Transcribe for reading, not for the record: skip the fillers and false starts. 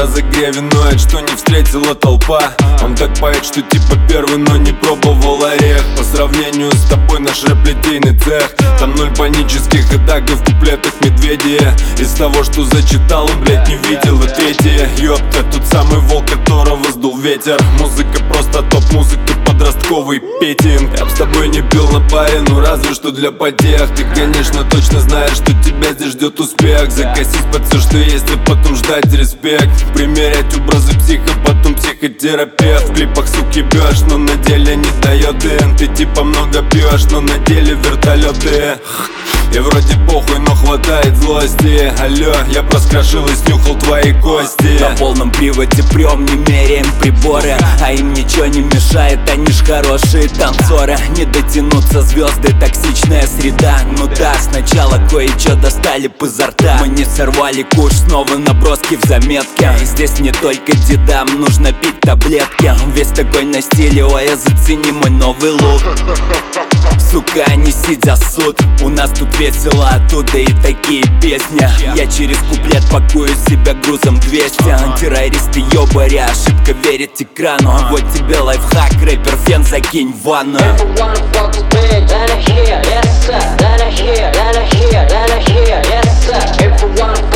разогреве ноет, что не встретила толпа. Он так поет, что типа первый, но не пробовал орех. По сравнению с тобой наш рэп-литейный цех. Там 0 панических атак, да в куплетах медведи. Из того, что зачитал, он, блядь, не видел. И третье, ёпта, тот самый волк, которого сдул ветер. Музыка просто топ-музыка, подростковый петинг. Я б с тобой не пил на паре, ну разве что для потех. Ты, конечно, точно знаешь, что тебя здесь ждет успех. Закосить под все, что есть, а потом ждать респект. Примерять образы психа, потом психотерапевт. В клипах, суки, бьешь, но на деле не дает дэн. Ты типа много пьешь, но на деле вертолеты. И вроде похуй, но хватает злости. Алло, я проскрашил и снюхал твои кости. На полном приводе прём, не меряем приборы. А им ничего не мешает, они ж хорошие танцоры. Не дотянуться звезды, токсичная среда. Ну да, сначала кое-что достали бы изо рта. Мы не сорвали куш, снова наброски в заметке. И здесь не только дедам нужно пить таблетки. Весь такой на стиле, ой, зацени мой новый лук. Сука, они сидят суд. У нас тут весело, оттуда и такие песни. Я через куплет пакую себя грузом 200. Террористы ёбари, ошибка верить экрану. Вот тебе лайфхак, рэпер фен закинь в ванну. If you wanna